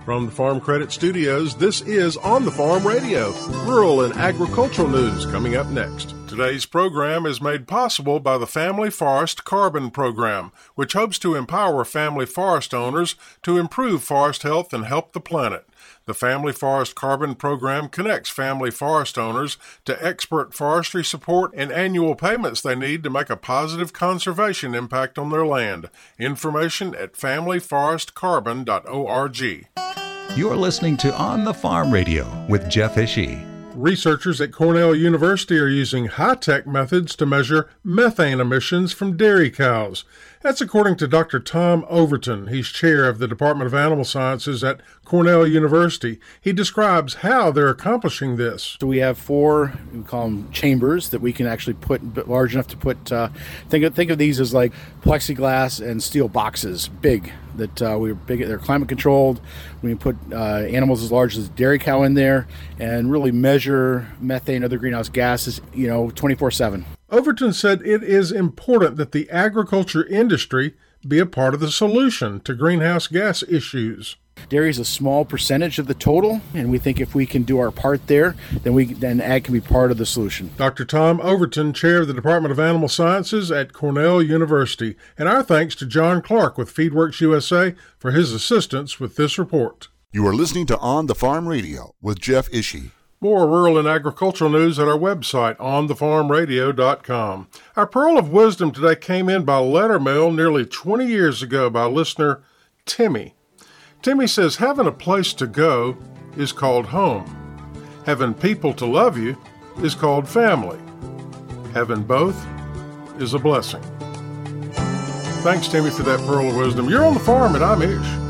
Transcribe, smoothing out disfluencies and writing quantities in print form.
From the Farm Credit Studios, this is On the Farm Radio, rural and agricultural news coming up next. Today's program is made possible by the Family Forest Carbon Program, which hopes to empower family forest owners to improve forest health and help the planet. The Family Forest Carbon Program connects family forest owners to expert forestry support and annual payments they need to make a positive conservation impact on their land. Information at familyforestcarbon.org. You're listening to On the Farm Radio with Jeff Ishii. Researchers at Cornell University are using high-tech methods to measure methane emissions from dairy cows. That's according to Dr. Tom Overton. He's chair of the Department of Animal Sciences at Cornell University. He describes how they're accomplishing this. So we have 4, we call them chambers, that we can actually put large enough to put, think of these as like plexiglass and steel boxes, big. They're climate controlled. We can put animals as large as a dairy cow in there and really measure methane and other greenhouse gases, 24/7. Overton said it is important that the agriculture industry be a part of the solution to greenhouse gas issues. Dairy is a small percentage of the total, and we think if we can do our part there, then ag can be part of the solution. Dr. Tom Overton, chair of the Department of Animal Sciences at Cornell University. And our thanks to John Clark with FeedWorks USA for his assistance with this report. You are listening to On the Farm Radio with Jeff Ishii. More rural and agricultural news at our website, onthefarmradio.com. Our Pearl of Wisdom today came in by letter mail nearly 20 years ago by listener Timmy. Timmy says, having a place to go is called home. Having people to love you is called family. Having both is a blessing. Thanks, Timmy, for that Pearl of Wisdom. You're on the farm, and I'm Ish.